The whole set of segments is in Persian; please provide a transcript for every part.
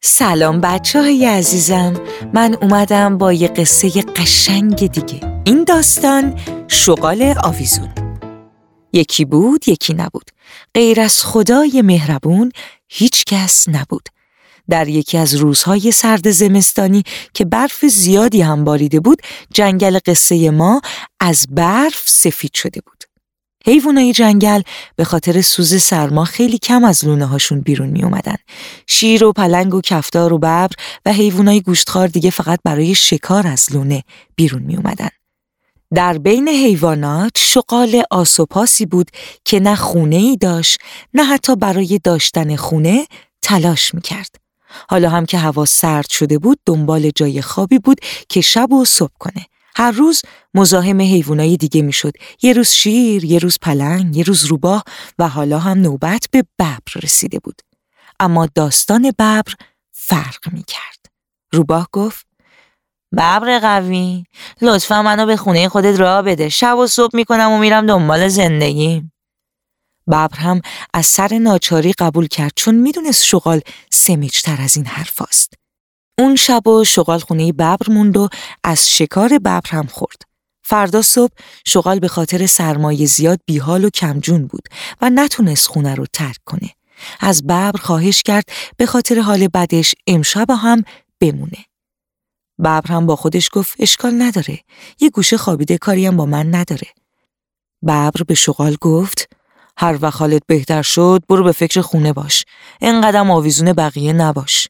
سلام بچه‌های عزیزم، من اومدم با یه قصه قشنگ دیگه. این داستان شغال آویزون. یکی بود یکی نبود، غیر از خدای مهربون هیچ کس نبود. در یکی از روزهای سرد زمستانی که برف زیادی هم باریده بود، جنگل قصه ما از برف سفید شده بود. حیوانای جنگل به خاطر سوز سرما خیلی کم از لونه هاشون بیرون می اومدن. شیر و پلنگ و کفتار و ببر و حیوانای گوشتخوار دیگه فقط برای شکار از لونه بیرون می اومدن. در بین حیوانات شغال آس و پاسی بود که نه خونه‌ای داشت، نه حتی برای داشتن خونه تلاش می کرد. حالا هم که هوا سرد شده بود، دنبال جای خوابی بود که شب و صبح کنه. هر روز مزاحم حیوانای دیگه میشد. یه روز شیر، یه روز پلنگ، یه روز روباه و حالا هم نوبت به ببر رسیده بود. اما داستان ببر فرق میکرد. روباه گفت: ببر قوی، لطفا منو به خونه خودت راه بده. شب و صبح میکنم و میرم دنبال زندگی. ببر هم از سر ناچاری قبول کرد، چون میدونست شغال سمیج‌تر از این حرفاست. اون شب و شغال خونه ببر موند و از شکار ببر هم خورد. فردا صبح شغال به خاطر سرمایه زیاد بیحال و کمجون بود و نتونست خونه رو ترک کنه. از ببر خواهش کرد به خاطر حال بدش امشب هم بمونه. ببر هم با خودش گفت اشکال نداره، یه گوشه خوابیده، کاری هم با من نداره. ببر به شغال گفت: هر وقت حالت بهتر شد برو به فکر خونه باش، اینقدر آویزون بقیه نباش.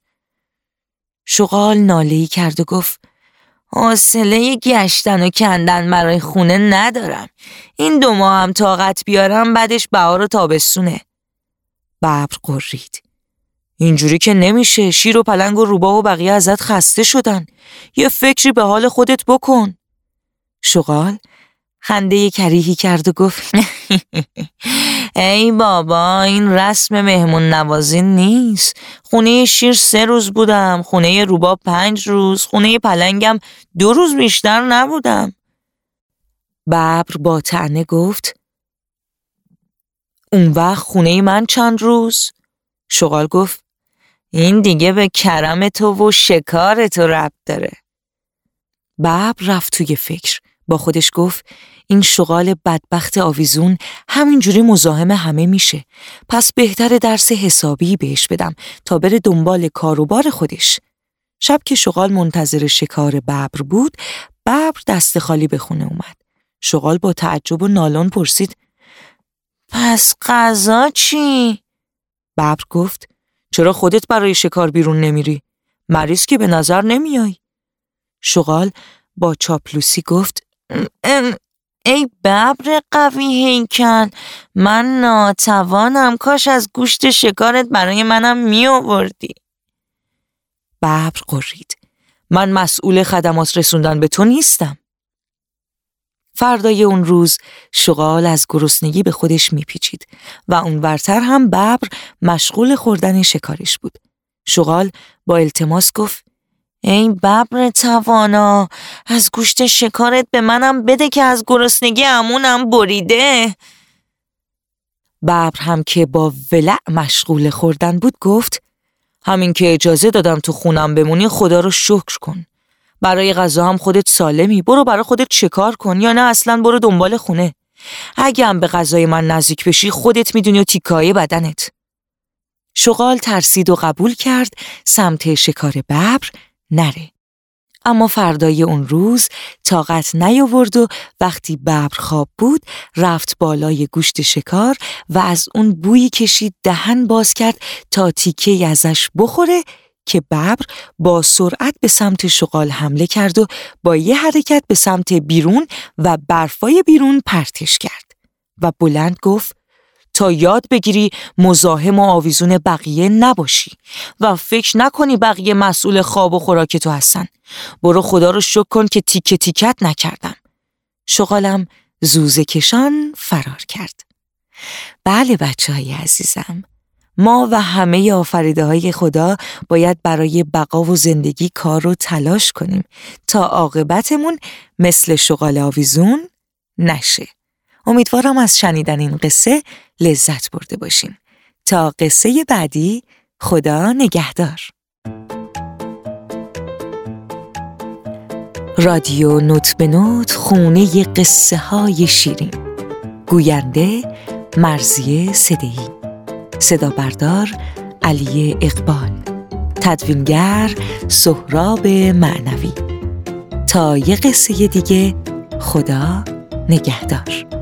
شغال ناله‌ای کرد و گفت: حوصله گشتن و کندن برای خونه ندارم. این 2 ماه هم طاقت بیارم، بعدش بهار و تابستونه. ببر قرید: اینجوری که نمیشه، شیر و پلنگ و روباه و بقیه ازت خسته شدن. یه فکری به حال خودت بکن. شغال خنده کریهی کرد و گفت: ای بابا، این رسم مهمون نوازی نیست. خونه شیر 3 روز بودم، خونه روباه 5 روز، خونه پلنگم 2 روز بیشتر نبودم. ببر با طعنه گفت: اون وقت خونه من چند روز؟ شغال گفت: این دیگه به کرم تو و شکار تو ربط داره. ببر رفت توی فکر، با خودش گفت: این شغال بدبخت آویزون همینجوری مزاحم همه میشه، پس بهتره درس حسابی بهش بدم تا بره دنبال کار و بار خودش. شب که شغال منتظر شکار ببر بود، ببر دست خالی به خونه اومد. شغال با تعجب و نالان پرسید: پس غذا چی؟ ببر گفت: چرا خودت برای شکار بیرون نمیری؟ مریض که به نظر نمیای. شغال با چاپلوسی گفت: ای ببر قوی هیکل، من ناتوانم، کاش از گوشت شکارت برای منم می آوردی. ببر قرید: من مسئول خدمات رسوندن به تو نیستم. فردای اون روز شغال از گرسنگی به خودش میپیچید و اونورتر هم ببر مشغول خوردن شکارش بود. شغال با التماس گفت: ای ببر توانا، از گوشت شکارت به منم بده که از گرسنگی عمونم بریده. ببر هم که با ولع مشغول خوردن بود گفت: همین که اجازه دادم تو خونم بمونی خدا رو شکر کن. برای غذا هم خودت سالمی، برو برای خودت شکار کن، یا نه اصلاً برو دنبال خونه. اگه هم به غذای من نزدیک بشی خودت میدونی و تیکای بدنت. شغال ترسید و قبول کرد سمت شکار ببر نره. اما فردای اون روز طاقت نیاورد و وقتی ببر خواب بود رفت بالای گوشت شکار و از اون بویی کشید دهن باز کرد تا تیکه ازش بخوره که ببر با سرعت به سمت شغال حمله کرد و با یه حرکت به سمت بیرون و برفای بیرون پرتش کرد و بلند گفت: تا یاد بگیری مزاحم و آویزون بقیه نباشی و فکر نکنی بقیه مسئول خواب و خوراک تو هستن. برو خدا رو شکر کن که تیکه تیکت نکردم. شغالم زوزه کشان فرار کرد. بله بچه‌های عزیزم، ما و همه آفریده های خدا باید برای بقا و زندگی کار و تلاش کنیم تا عاقبتمون مثل شغال آویزون نشه. امیدوارم از شنیدن این قصه لذت برده باشین. تا قصه بعدی، خدا نگهدار. رادیو نوت به نوت، خونه قصه های شیرین. گوینده مرضیه صدیعی، صدا بردار علی اقبال، تدوینگر سهراب معنوی. تا یه قصه دیگه، خدا نگهدار.